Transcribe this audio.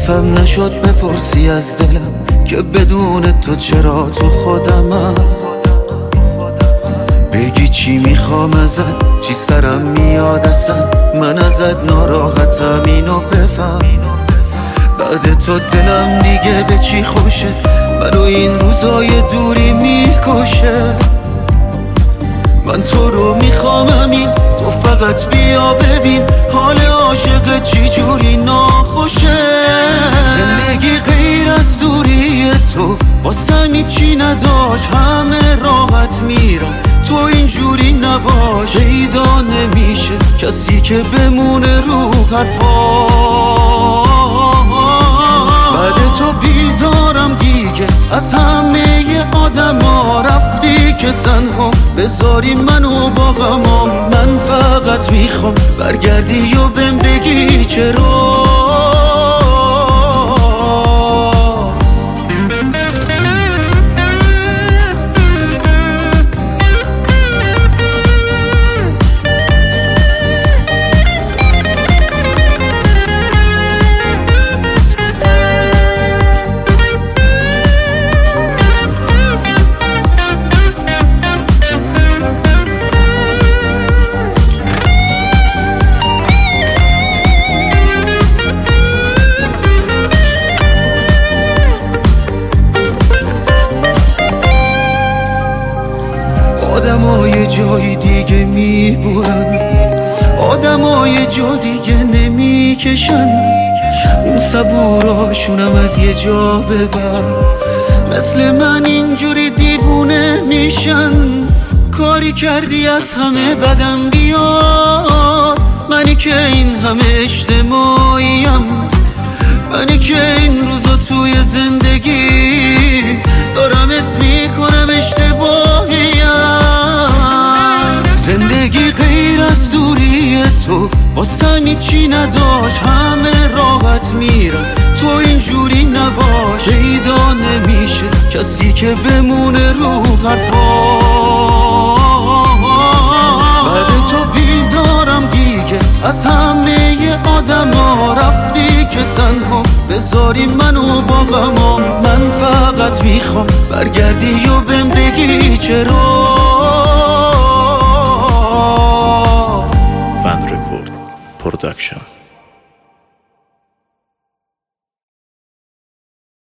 دفعم نشد بپرسی از دلم که بدون تو چرا تو خودمم. بگی چی میخوام ازت، چی سرم میاد اصلا، من ازت ناراحتم اینو بفهم. بعد تو دلم دیگه به چی خوشه، منو این روزای دوری میکشه. من تو رو میخوام همین، تو فقط بیا ببین حال عاشق چی جوری ناخوشه. زندگی غیر از دوری تو واسم هیچی نداشت، همه راحت میرم تو اینجوری نباش. پیدا نمیشه کسی که بمونه رو حرفا. بعد تو بیزارم دیگه از همه آدم ها، رفتی که تنها بذاری منو با غمام. من فقط میخوام برگردی و بهم بگی چرا. آدمای جای دیگه میبورن، آدمای جا دیگه نمیکشن. اون صبوراشونم از یه جا ببر، مثل من اینجوری دیوونه میشن. کاری کردی از همه بدم بیاد، منی که این همه اجتماعیم، منی که این روزا توی زندگی دارم اسم میکنم اشتباهیم. زندگی غیر از دوری تو واسم هیچی نداشت، همه راحت میرم تو اینجوری نباش. پیدا نمیشه کسی که بمونه رو حرفا. بعد تو بیزارم دیگه از همه آدم ها، رفتی که تنها بذاری منو با غمام. من فقط میخوام برگردی و بهم بگی چرا. فن رکورد پروداکشن.